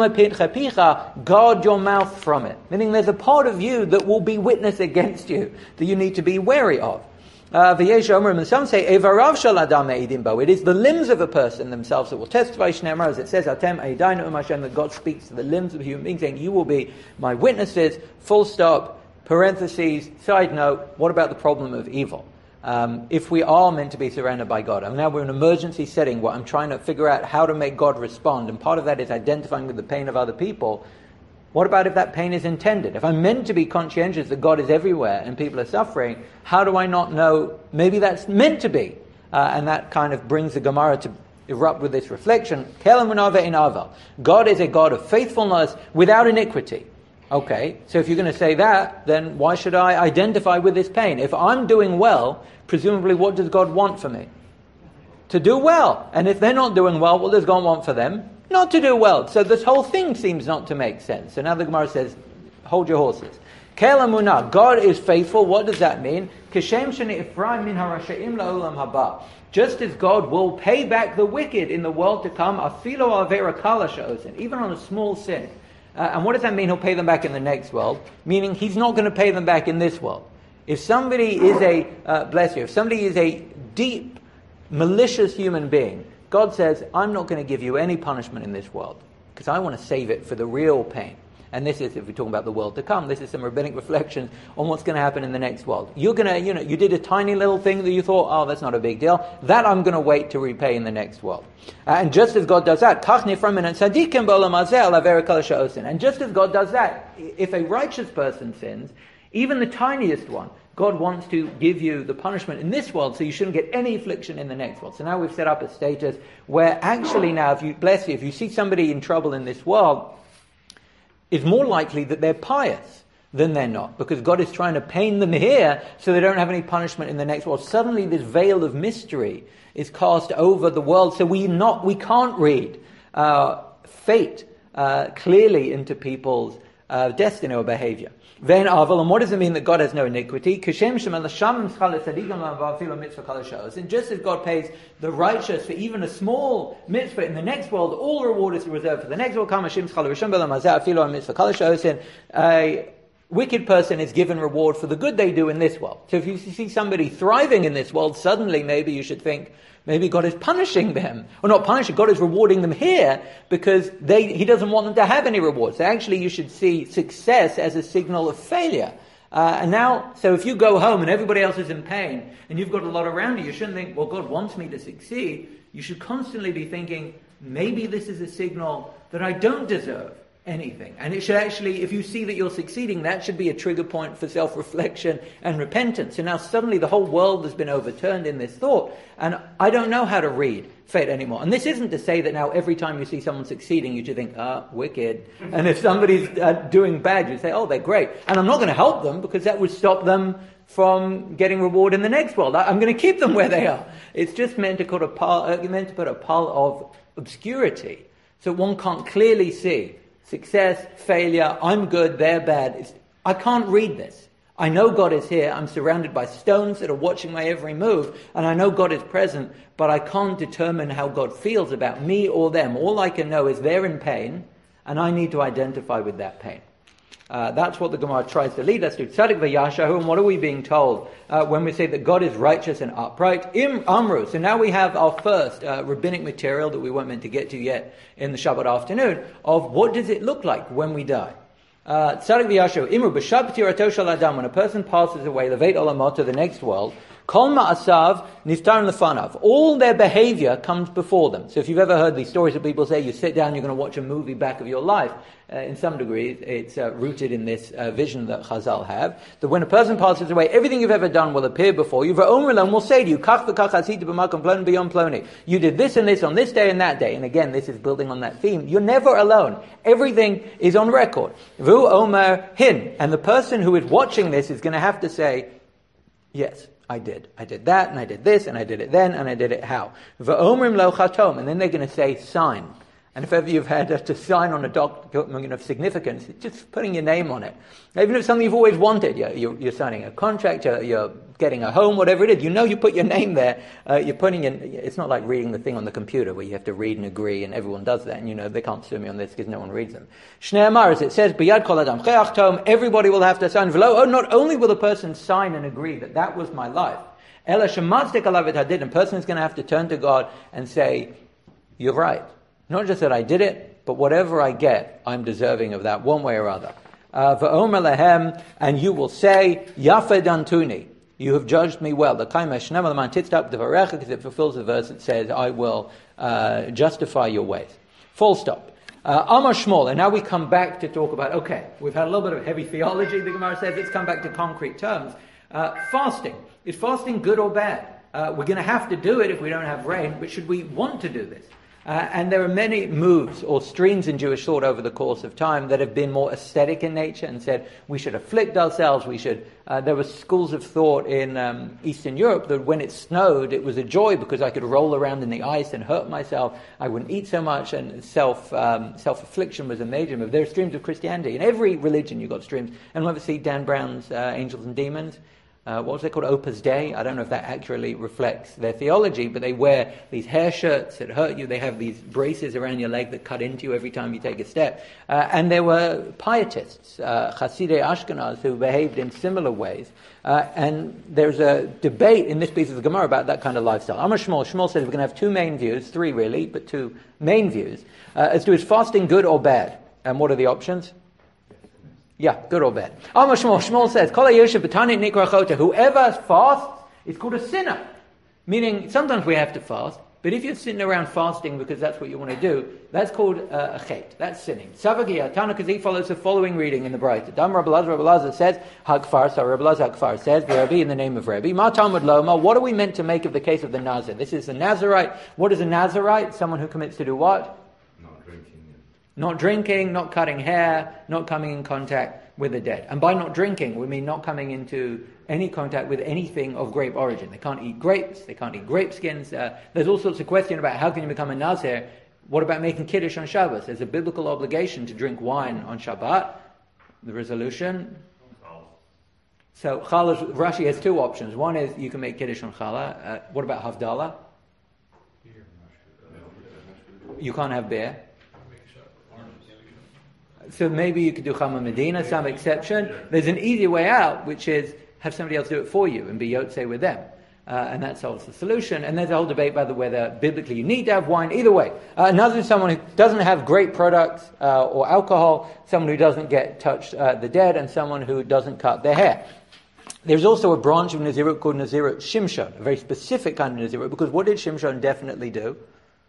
guard your mouth from it. Meaning there's a part of you that will be witness against you, that you need to be wary of. And some say, it is the limbs of a person themselves that will testify, as it says, that God speaks to the limbs of human beings, saying, you will be my witnesses, full stop, parentheses, side note, what about the problem of evil? If we are meant to be surrounded by God, and now we're in an emergency setting where I'm trying to figure out how to make God respond, and part of that is identifying with the pain of other people. What about if that pain is intended? If I'm meant to be conscientious that God is everywhere and people are suffering, how do I not know maybe that's meant to be? And that kind of brings the Gemara to erupt with this reflection. God is a God of faithfulness without iniquity. Okay, so if you're going to say that, then why should I identify with this pain? If I'm doing well, presumably what does God want for me? To do well. And if they're not doing well, what does God want for them? Not to do well. So this whole thing seems not to make sense. So now the Gemara says, hold your horses. Kel Amunah, God is faithful. What does that mean? Just as God will pay back the wicked in the world to come, even on a small sin. And what does that mean? He'll pay them back in the next world. Meaning he's not going to pay them back in this world. If somebody is if somebody is a deep, malicious human being, God says, I'm not going to give you any punishment in this world because I want to save it for the real pain. And this is, if we're talking about the world to come, this is some rabbinic reflections on what's going to happen in the next world. You're going to, you did a tiny little thing that you thought, oh, that's not a big deal. That I'm going to wait to repay in the next world. And just as God does that, and just as God does that, if a righteous person sins, even the tiniest one, God wants to give you the punishment in this world so you shouldn't get any affliction in the next world. So now we've set up a status where actually now, if you see somebody in trouble in this world, it's more likely that they're pious than they're not, because God is trying to pain them here so they don't have any punishment in the next world. Suddenly this veil of mystery is cast over the world, so we can't read fate clearly into people's destiny or behavior. Then Aval, and what does it mean that God has no iniquity? And just as God pays the righteous for even a small mitzvah in the next world, all reward is reserved for the next world. A wicked person is given reward for the good they do in this world. So if you see somebody thriving in this world, suddenly maybe you should think, maybe God is punishing them. Or not punishing, God is rewarding them here because He doesn't want them to have any rewards. So actually you should see success as a signal of failure. So if you go home and everybody else is in pain and you've got a lot around you shouldn't think, well, God wants me to succeed. You should constantly be thinking, maybe this is a signal that I don't deserve anything. And it should actually, if you see that you're succeeding, that should be a trigger point for self-reflection and repentance. And now suddenly the whole world has been overturned in this thought, and I don't know how to read fate anymore. And this isn't to say that now every time you see someone succeeding, you should think, wicked. And if somebody's doing bad, you say, oh, they're great. And I'm not going to help them because that would stop them from getting reward in the next world. I'm going to keep them where they are. It's just meant to put a pile of obscurity, so one can't clearly see success, failure, I'm good, they're bad. I can't read this. I know God is here. I'm surrounded by stones that are watching my every move, and I know God is present, but I can't determine how God feels about me or them. All I can know is they're in pain, and I need to identify with that pain. That's what the Gemara tries to lead us to. Tzadik v'yashahu, and what are we being told when we say that God is righteous and upright? Im amru. So now we have our first rabbinic material that we weren't meant to get to yet in the Shabbat afternoon of what does it look like when we die. Tzadik v'yashahu, imru b'shab tirato shel adam, when a person passes away, leveit olamot, to the next world, kol ma'asav niftarim lefanav. All their behavior comes before them. So if you've ever heard these stories of people say, you sit down, you're going to watch a movie back of your life, in some degree, it's rooted in this vision that Chazal have, that when a person passes away, everything you've ever done will appear before you. V'omer will say to you, Kach v'kach asita b'makom ploni b'yom ploni. You did this and this on this day and that day. And again, this is building on that theme. You're never alone. Everything is on record. V'u omer hin. And the person who is watching this is going to have to say, yes, I did. I did that, and I did this, and I did it then, and I did it how. V'omrim lo chatom. And then they're going to say, sign. And if ever you've had to sign on a document of significance, it's just putting your name on it. Even if it's something you've always wanted, you're signing a contract, you're getting a home, whatever it is, you put your name there, you're putting in, it's not like reading the thing on the computer where you have to read and agree, and everyone does that, and they can't sue me on this because no one reads them. Shnei amar, as it says, b'yad kol adam che'ach tom, everybody will have to sign. Not only will the person sign and agree that was my life, ela shematzdik alav et hadid, and the person is going to have to turn to God and say, you're right. Not just that I did it, but whatever I get, I'm deserving of that one way or other. V'omer lehem, and you will say, Yafe dantuni, you have judged me well. The kaimesh shneim l'man titztap devarecha, because it fulfills the verse that says, I will justify your ways. Full stop. Amar Shmuel, and now we come back to talk about, okay, we've had a little bit of heavy theology, the Gemara says, let's come back to concrete terms. Fasting. Is fasting good or bad? We're going to have to do it if we don't have rain, but should we want to do this? And there are many moves or streams in Jewish thought over the course of time that have been more aesthetic in nature and said we should afflict ourselves, there were schools of thought in Eastern Europe that when it snowed, it was a joy because I could roll around in the ice and hurt myself. I wouldn't eat so much, and self-affliction was a major move. There are streams of Christianity. In every religion you've got streams. And we'll ever see Dan Brown's Angels and Demons? What was it called? Opus Dei. I don't know if that accurately reflects their theology, but they wear these hair shirts that hurt you. They have these braces around your leg that cut into you every time you take a step. And there were pietists, Hasidei Ashkenaz, who behaved in similar ways. And there's a debate in this piece of the Gemara about that kind of lifestyle. Amar Shmuel. Shmuel says we're going to have two main views, three really, but two main views, as to is fasting good or bad? And what are the options? Yeah, good or bad. Amar Shmuel. Shmuel says, Kol hayoshev b'tanit nikra chota. Whoever fasts is called a sinner. Meaning, sometimes we have to fast, but if you're sitting around fasting because that's what you want to do, that's called a chet. That's sinning. Savagia, Tana, because he follows the following reading in the Braita. Dam Rabbi Lazar says, Hakfar, so Rabbi Lazar Hakfar says, Rabbi, in the name of Rabbi, Ma Talmud Loma, what are we meant to make of the case of the Nazir? This is the Nazirite. What is a Nazirite? Someone who commits to do what? Not drinking, not cutting hair, not coming in contact with the dead. And by not drinking, we mean not coming into any contact with anything of grape origin. They can't eat grapes, they can't eat grape skins. There's all sorts of questions about how can you become a Nazir. What about making Kiddush on Shabbos? There's a biblical obligation to drink wine on Shabbat. The resolution? So Challah, Rashi has two options. One is you can make Kiddush on Challah. What about Havdalah? You can't have beer. So maybe you could do Chama Medina, some exception. There's an easier way out, which is have somebody else do it for you and be Yotze with them. And that solves the solution. And there's a whole debate about whether biblically you need to have wine. Either way, another is someone who doesn't have grape products or alcohol, someone who doesn't get touch the dead, and someone who doesn't cut their hair. There's also a branch of Nazirut called Nazirut Shimshon, a very specific kind of Nazirut, because what did Shimshon definitely do?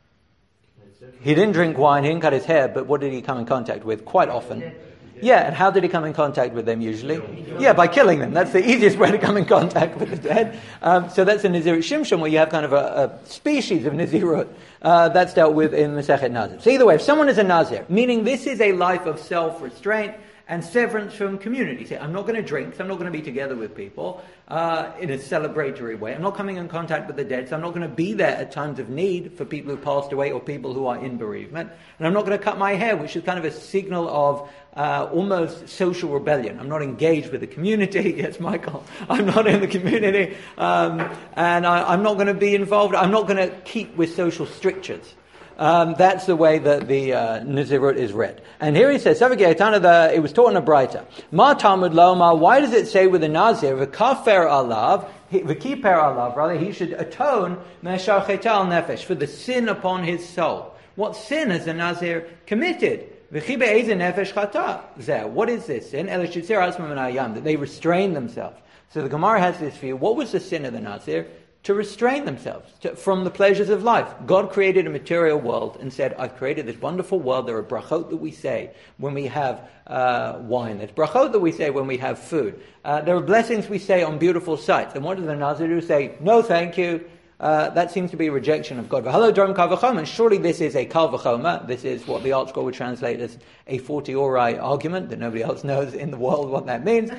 He didn't drink wine, he didn't cut his hair, but what did he come in contact with quite often? Yeah, and how did he come in contact with them usually? Yeah, by killing them. That's the easiest way to come in contact with the dead. So that's a Nazirut Shimshon, where you have kind of a species of Nazirut that's dealt with in Masechet Nazir. So either way, if someone is a Nazir, meaning this is a life of self-restraint and severance from community. Say, I'm not going to drink, so I'm not going to be together with people in a celebratory way. I'm not coming in contact with the dead, so I'm not going to be there at times of need for people who passed away or people who are in bereavement. And I'm not going to cut my hair, which is kind of a signal of almost social rebellion. I'm not engaged with the community. Yes, Michael. I'm not in the community. And I'm not going to be involved. I'm not going to keep with social strictures. That's the way that the Nazirut is read. And here he says, it was taught in a Braita. Ma Talmud Loma, why does it say with a Nazir, v'kafer alav, v'kiper alav, rather, he should atone me'eshar chetal nefesh, for the sin upon his soul. What sin has the Nazir committed? V'chi be'eze nefesh chata. What is this sin? That they restrain themselves. So the Gemara has this view. What was the sin of the Nazir? To restrain themselves from the pleasures of life. God created a material world and said, I've created this wonderful world. There are brachot that we say when we have wine. There's brachot that we say when we have food. There are blessings we say on beautiful sights. And what does the Nazir do? Say, no thank you. That seems to be a rejection of God. And surely this is a kal v'choma. This is what the Art Scroll would translate as a 40 ori argument that nobody else knows in the world what that means.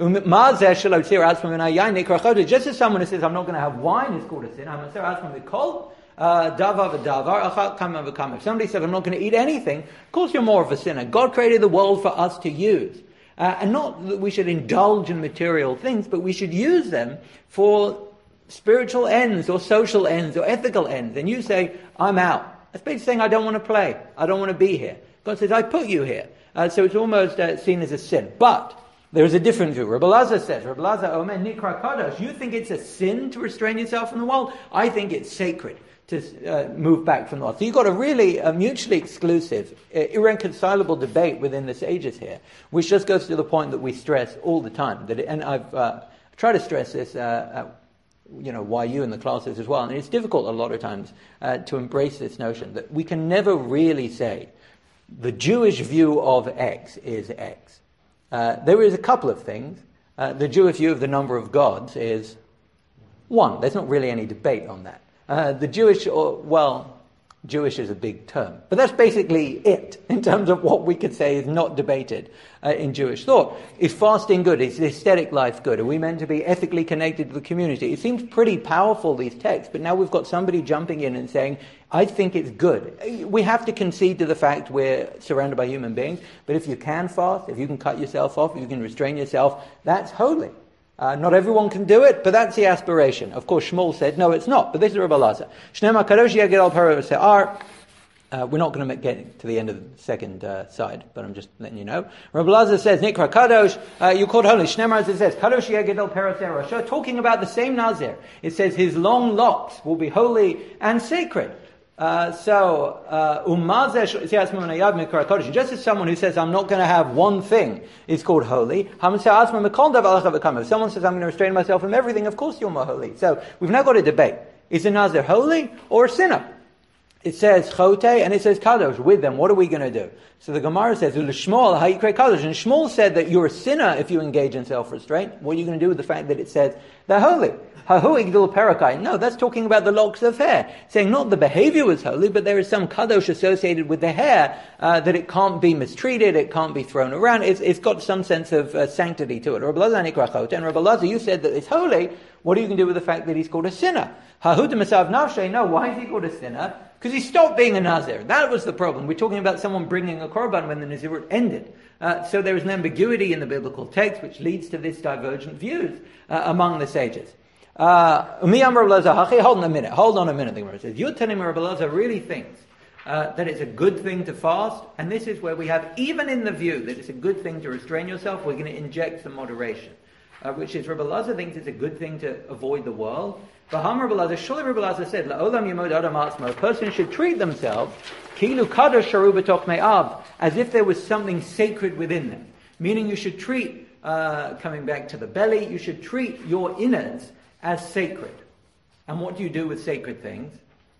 Just as someone who says, I'm not going to have wine is called a sin. If somebody says, I'm not going to eat anything, of course you're more of a sinner. God created the world for us to use. And not that we should indulge in material things, but we should use them for spiritual ends or social ends or ethical ends. And you say, I'm out. That's basically saying, I don't want to play. I don't want to be here. God says, I put you here. So it's almost seen as a sin. But there is a different view. Rabbi Lazar says, Rabbi Lazar, Omer Nikra Kadosh, you think it's a sin to restrain yourself from the world? I think it's sacred to move back from the world. So you've got a really mutually exclusive, irreconcilable debate within the sages here, which just goes to the point that we stress all the time. And I've tried to stress this YU in the classes as well. And it's difficult a lot of times to embrace this notion that we can never really say the Jewish view of X is X. There is a couple of things. The Jewish view of the number of gods is one. There's not really any debate on that. The Jewish, Jewish is a big term. But that's basically it in terms of what we could say is not debated in Jewish thought. Is fasting good? Is the aesthetic life good? Are we meant to be ethically connected to the community? It seems pretty powerful, these texts, but now we've got somebody jumping in and saying, I think it's good. We have to concede to the fact we're surrounded by human beings, but if you can fast, if you can cut yourself off, if you can restrain yourself, that's holy. Not everyone can do it, but that's the aspiration. Of course, Shmuel said, no, it's not. But this is Rabbi Lazar. We're not going to get to the end of the second side, but I'm just letting you know. Rabbi Lazar says, Nikra Kadosh, you called holy. Shnemar, as it says, Kadosh Yegedel Perasera. Talking about the same Nazir. It says his long locks will be holy and sacred. Just as someone who says, I'm not going to have one thing, is called holy. If someone says, I'm going to restrain myself from everything, of course you're more holy. So we've now got a debate. Is a Nazir holy or a sinner? It says chote and it says kadosh with them. What are we going to do? So the Gemara says, Shmuel, how you create kadosh. And Shmuel said that you're a sinner if you engage in self-restraint. What are you going to do with the fact that it says they're holy? No, that's talking about the locks of hair. Saying not the behavior was holy, but there is some kadosh associated with the hair, that it can't be mistreated, it can't be thrown around. It's got some sense of sanctity to it. Rabbi Lazar, you said that it's holy. What are you going to do with the fact that he's called a sinner? No, why is he called a sinner? Because he stopped being a Nazir. That was the problem. We're talking about someone bringing a korban when the Nazirut ended. So there is an ambiguity in the biblical text which leads to this divergent views among the sages. Hold on a minute, the Gemara says. You're telling me Rabbi Lazar really thinks that it's a good thing to fast, and this is where we have, even in the view that it's a good thing to restrain yourself, we're going to inject some moderation. Which is, Rabbi Lazar thinks it's a good thing to avoid the world. Surely Rabbi Lazar said, a person should treat themselves as if there was something sacred within them. Meaning you should treat, coming back to the belly, you should treat your innards as sacred. And what do you do with sacred things?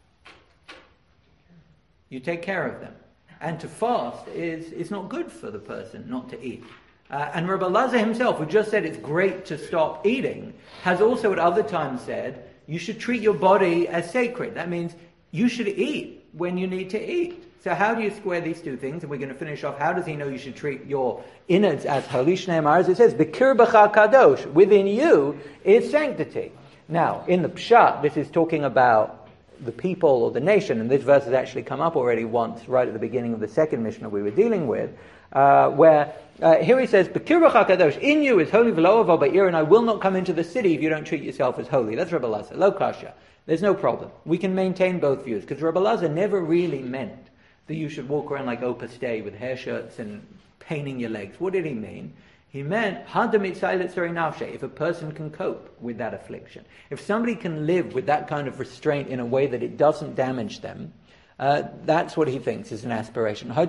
You take care of them. And to fast is not good for the person not to eat. And Rabbi Lazar himself, who just said it's great to stop eating, has also at other times said you should treat your body as sacred. That means you should eat when you need to eat. So how do you square these two things? And we're going to finish off. How does he know you should treat your innards as holy? As it says, B'kir b'cha kadosh. Within you is sanctity. Now, in the Pshat, this is talking about the people or the nation, and this verse has actually come up already once, right at the beginning of the second Mishnah we were dealing with, where here he says, B'kir b'cha kadosh, in you is holy v'lo avo ba'ir, and I will not come into the city if you don't treat yourself as holy. That's Rabbi Lazar. Lo kasha. There's no problem. We can maintain both views, because Rabbi Lazar never really meant that you should walk around like Opus Dei with hair shirts and painting your legs. What did he mean? He meant, if a person can cope with that affliction. If somebody can live with that kind of restraint in a way that it doesn't damage them, that's what he thinks is an aspiration. If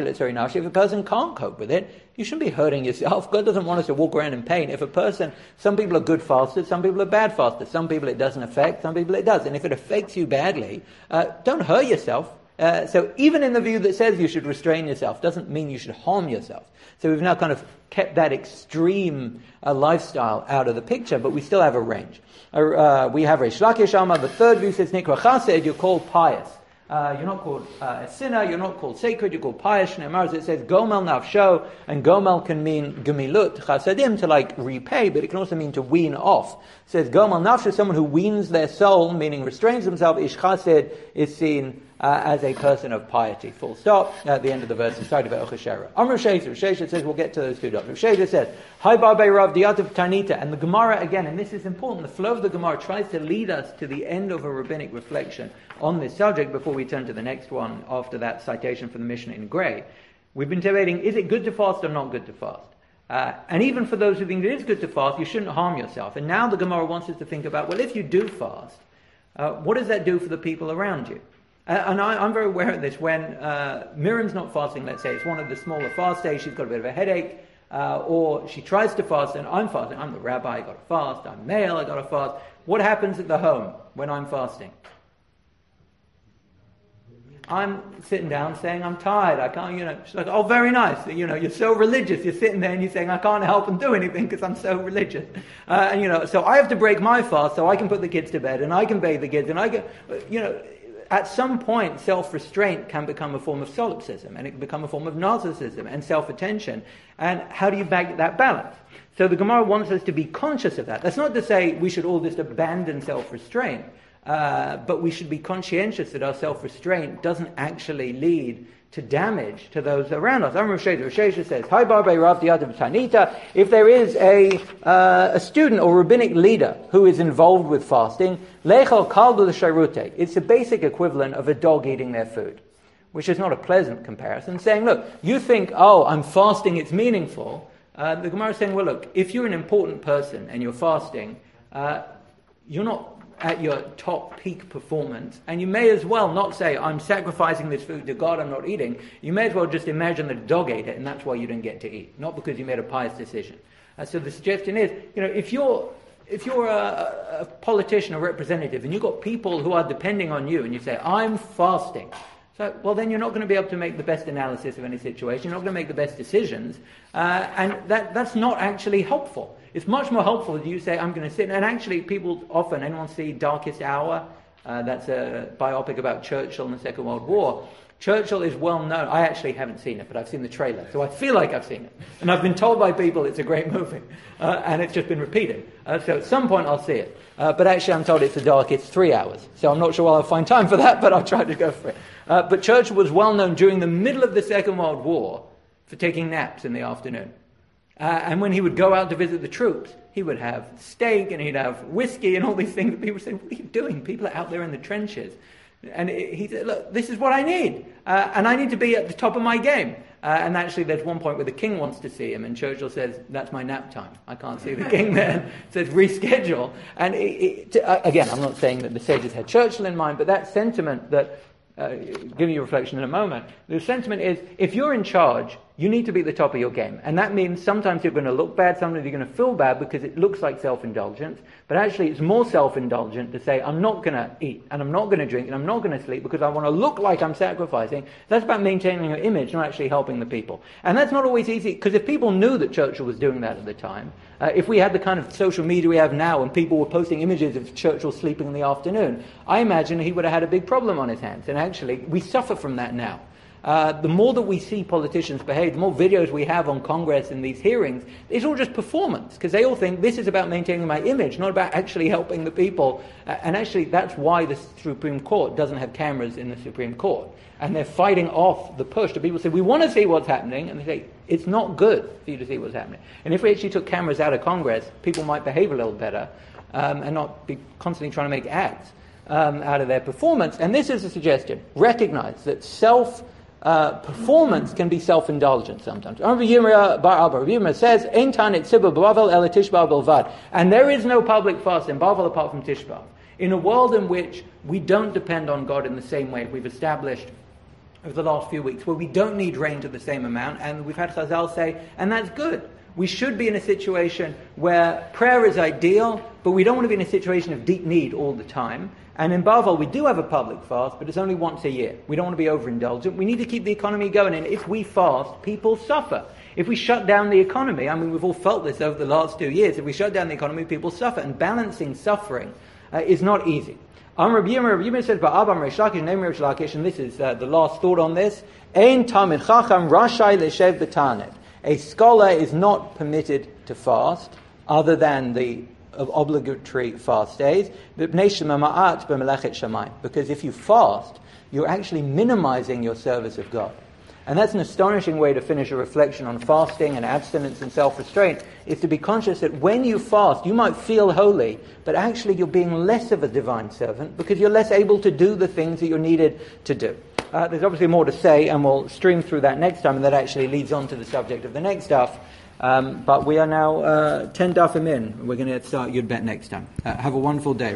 a person can't cope with it, you shouldn't be hurting yourself. God doesn't want us to walk around in pain. Some people are good fasters, some people are bad fasters. Some people it doesn't affect, some people it does. And if it affects you badly, don't hurt yourself. So even in the view that says you should restrain yourself, doesn't mean you should harm yourself. So we've now kind of kept that extreme lifestyle out of the picture, but we still have a range. We have Reish Lakish Amar. The third view says, Nikra Chased, you're called pious. You're not called a sinner, you're not called sacred, you're called pious. Shneimar, it says Gomel Nafsho, and Gomel can mean Gemilut, Chasadim, to like repay, but it can also mean to wean off. It says Gomel Nafsho, someone who weans their soul, meaning restrains themselves. Ish Chased is seen as a person of piety. Full stop. At the end of the verse, it's cited by Ochashera. Amr Shesha says, we'll get to those two doctrines. Shesha says, Hi Barbe Rav Diatav Tanita. And the Gemara, again, and this is important, the flow of the Gemara tries to lead us to the end of a rabbinic reflection on this subject before we turn to the next one after that citation from the Mishnah in grey. We've been debating, is it good to fast or not good to fast? And even for those who think it is good to fast, you shouldn't harm yourself. And now the Gemara wants us to think about, well, if you do fast, what does that do for the people around you? And I'm very aware of this. When Miriam's not fasting, let's say, it's one of the smaller fast days, she's got a bit of a headache, or she tries to fast and I'm fasting. I'm the rabbi, I got to fast. I'm male, I got to fast. What happens at the home when I'm fasting? I'm sitting down saying, I'm tired, I can't, she's like, oh, very nice, you're so religious, you're sitting there and you're saying, I can't help and do anything because I'm so religious. So I have to break my fast so I can put the kids to bed and I can bathe the kids and I can, at some point, self-restraint can become a form of solipsism, and it can become a form of narcissism and self-attention. And how do you back that balance? So the Gemara wants us to be conscious of that. That's not to say we should all just abandon self-restraint, but we should be conscientious that our self-restraint doesn't actually lead to damage to those around us. Rav Shesha says, Hi Barbe Rav Diatav Tanita, if there is a student or rabbinic leader who is involved with fasting, Lechal Kaldu Sharute, it's a basic equivalent of a dog eating their food, which is not a pleasant comparison, saying, look, you think, I'm fasting, it's meaningful. The Gemara is saying, well, look, if you're an important person and you're fasting, you're not at your top peak performance, and you may as well not say, I'm sacrificing this food to God, I'm not eating. You may as well just imagine that a dog ate it, and that's why you didn't get to eat, not because you made a pious decision. So the suggestion is, if you're a politician or representative, and you've got people who are depending on you, and you say, I'm fasting, so, well, then you're not going to be able to make the best analysis of any situation. You're not going to make the best decisions. And that's not actually helpful. It's much more helpful if you say, I'm going to sit. And actually, people often, anyone see Darkest Hour? That's a biopic about Churchill in the Second World War. Churchill is well known. I actually haven't seen it, but I've seen the trailer. So I feel like I've seen it. And I've been told by people it's a great movie. And it's just been repeated. So at some point I'll see it. But actually I'm told it's the darkest 3 hours. So I'm not sure I'll find time for that, but I'll try to go for it. But Churchill was well known during the middle of the Second World War for taking naps in the afternoon. And when he would go out to visit the troops, he would have steak and he'd have whiskey and all these things. People would say, what are you doing? People are out there in the trenches. And he said, look, this is what I need. And I need to be at the top of my game. And actually there's one point where the king wants to see him, and Churchill says, that's my nap time. I can't see the king then. Says, reschedule. And again, I'm not saying that the sages had Churchill in mind, but that sentiment that, giving you a reflection in a moment, the sentiment is, if you're in charge, you need to be at the top of your game. And that means sometimes you're going to look bad, sometimes you're going to feel bad because it looks like self-indulgence. But actually it's more self-indulgent to say, I'm not going to eat, and I'm not going to drink, and I'm not going to sleep because I want to look like I'm sacrificing. That's about maintaining your image, not actually helping the people. And that's not always easy, because if people knew that Churchill was doing that at the time, if we had the kind of social media we have now and people were posting images of Churchill sleeping in the afternoon, I imagine he would have had a big problem on his hands. And actually, we suffer from that now. The more that we see politicians behave, the more videos we have on Congress and these hearings, it's all just performance, because they all think this is about maintaining my image, not about actually helping the people. And actually, that's why the Supreme Court doesn't have cameras in the Supreme Court. And they're fighting off the push to people say, we want to see what's happening. And they say, it's not good for you to see what's happening. And if we actually took cameras out of Congress, people might behave a little better and not be constantly trying to make ads out of their performance. And this is a suggestion. Recognize that performance can be self-indulgent sometimes. Rabbi Yirmiyah says, "Ein tanit tzibur b'Bavel ela Tisha B'av bilvad," and there is no public fast in Bavel apart from Tisha B'av. In a world in which we don't depend on God in the same way we've established over the last few weeks, where we don't need rain to the same amount, and we've had Chazal say, and that's good. We should be in a situation where prayer is ideal, but we don't want to be in a situation of deep need all the time. And in Bavel, we do have a public fast, but it's only once a year. We don't want to be overindulgent. We need to keep the economy going. And if we fast, people suffer. If we shut down the economy, I mean, we've all felt this over the last 2 years. If we shut down the economy, people suffer. And balancing suffering is not easy. Rabbi Yirmiyah says, "Ba'abam Reish Lakish, name Reish Lakish," and this is the last thought on this. Ein Talmid Chacham rashai leshev b'tanit. A scholar is not permitted to fast, other than the obligatory fast days, because if you fast, you're actually minimizing your service of God. And that's an astonishing way to finish a reflection on fasting and abstinence and self-restraint, is to be conscious that when you fast, you might feel holy, but actually you're being less of a divine servant because you're less able to do the things that you're needed to do. There's obviously more to say, and we'll stream through that next time, and that actually leads on to the subject of the next daf. But we are now 10 dafim in. We're going to start Yud Bet next time. Have a wonderful day.